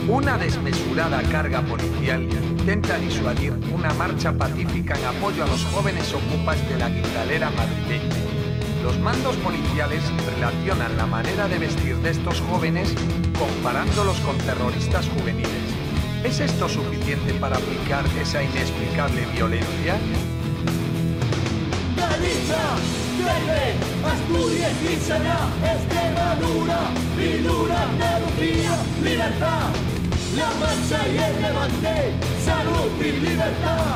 Una desmesurada carga policial intenta disuadir una marcha pacífica en apoyo a los jóvenes ocupas de la guindalera madrileña. Los mandos policiales relacionan la manera de vestir de estos jóvenes comparándolos con terroristas juveniles. ¿Es esto suficiente para aplicar esa inexplicable violencia? Galicia, Lleida, Asturias y Sena, Extremadura, Vidura, Andalucía, libertad. La marcha y el levante, salud y libertad.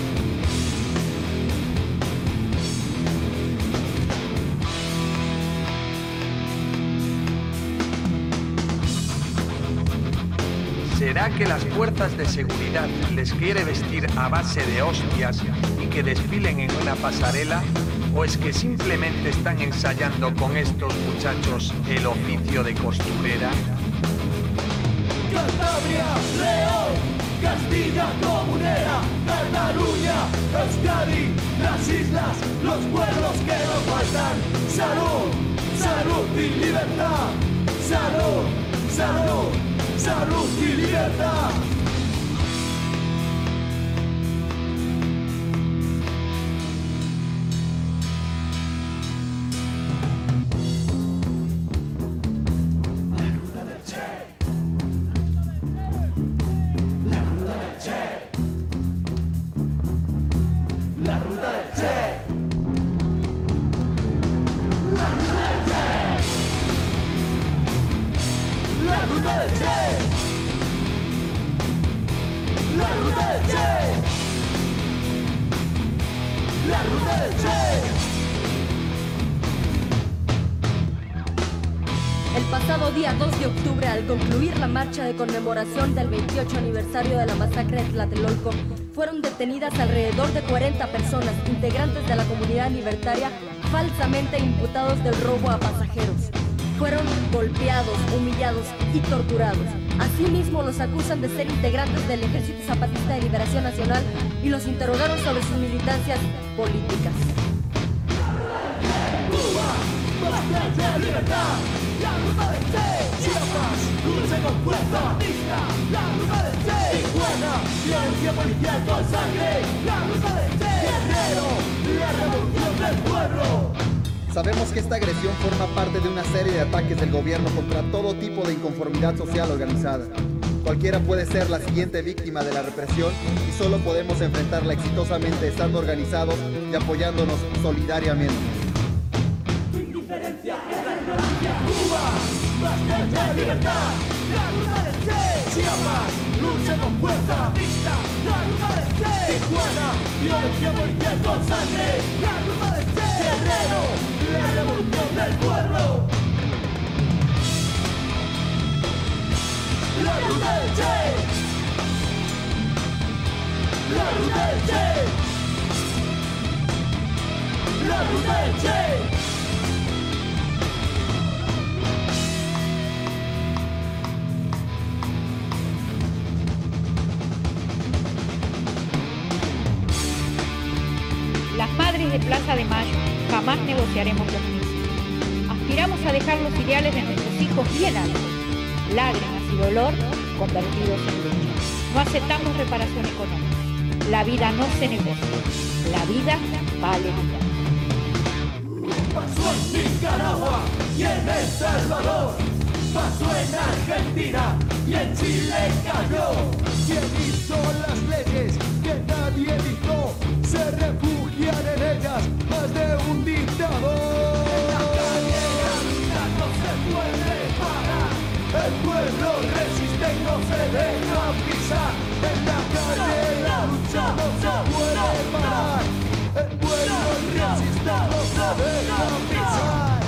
¿Será que las fuerzas de seguridad les quiere vestir a base de hostias y que desfilen en una pasarela? ¿O es que simplemente están ensayando con estos muchachos el oficio de costurera? Cantabria, León, Castilla comunera, Cataluña, Euskadi, las islas, los pueblos que nos faltan. Salud, salud y libertad. Salud, salud, salud y libertad. El pasado día 2 de octubre, al concluir la marcha de conmemoración del 28 aniversario de la masacre de Tlatelolco, fueron detenidas alrededor de 40 personas, integrantes de la comunidad libertaria, falsamente imputados del robo a pasajeros. Fueron golpeados, humillados y torturados. Asimismo, los acusan de ser integrantes del Ejército Zapatista de Liberación Nacional y los interrogaron sobre sus militancias políticas. Cuba, bastante libertad. La ruta del Che, Chiapas, lucha con fuerza batista. La ruta del Che, Tijuana, violencia policial con sangre. La ruta del Che, Guerrero, la revolución del pueblo. Sabemos que esta agresión forma parte de una serie de ataques del gobierno contra todo tipo de inconformidad social organizada. Cualquiera puede ser la siguiente víctima de la represión y solo podemos enfrentarla exitosamente estando organizados y apoyándonos solidariamente. Tu indiferencia es la ignorancia. Cuba, bastante libertad. La ruta del Che, Chiapas, lucha con fuerza batista. La ruta del Che, Tijuana, violencia policial con sangre. La ruta del Che, Guerrero, la revolución del pueblo. La ruta del Che. La ruta del Che. La ruta del Che. Las madres de Plaza de Mayo jamás negociaremos los mismos. Aspiramos a dejar los ideales de nuestros hijos bien altos, lágrimas y dolor convertidos en lucha. No aceptamos reparación económica. La vida no se negocia. La vida vale vida. Pasó en Nicaragua y en El Salvador. Pasó en Argentina y en Chile cayó. ¿Quién hizo las leyes que nadie dictó? Se refugian en ellas más de un dictador. En la calle la lucha no se puede parar. El pueblo resiste y no se deja pisar. En la calle la lucha no se puede parar. El pueblo resiste y no se deja pisar.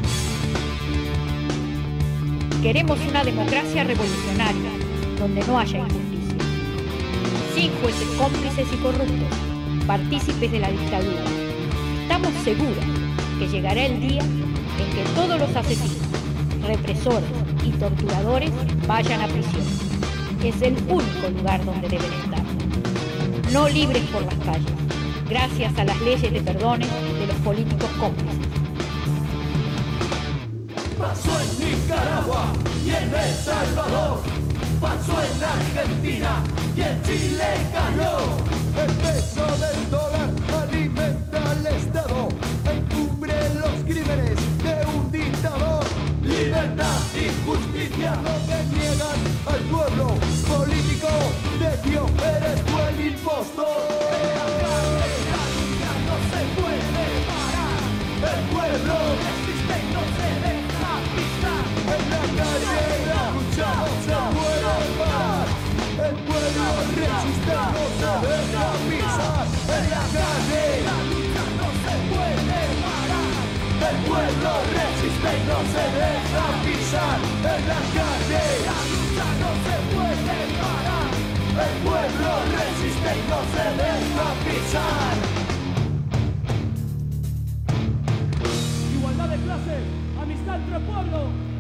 Queremos una democracia revolucionaria, donde no haya injusticia. Sin jueces cómplices y corruptos, partícipes de la dictadura. Estamos seguros que llegará el día en que todos los asesinos, represores y torturadores vayan a prisión. Es el único lugar donde deben estar. No libres por las calles, gracias a las leyes de perdones de los políticos cómplices. Pasó en Nicaragua y en El Salvador. pasó en Argentina y en Chile cayó. El peso del dólar alimenta al Estado, encubre los crímenes de un dictador. Libertad y justicia no te niegan al pueblo. Político de Dios, eres tú el impostor. La lucha no se puede parar. El pueblo resiste y no se deja pisar. En la calle la lucha no se puede parar. El pueblo resiste y no se deja pisar. En la calle la lucha no se puede parar. El pueblo resiste y no se deja pisar. En la calle la lucha no se puede parar. El pueblo resiste y no se deja pisar. Igualdad de clases, amistad entre pueblos.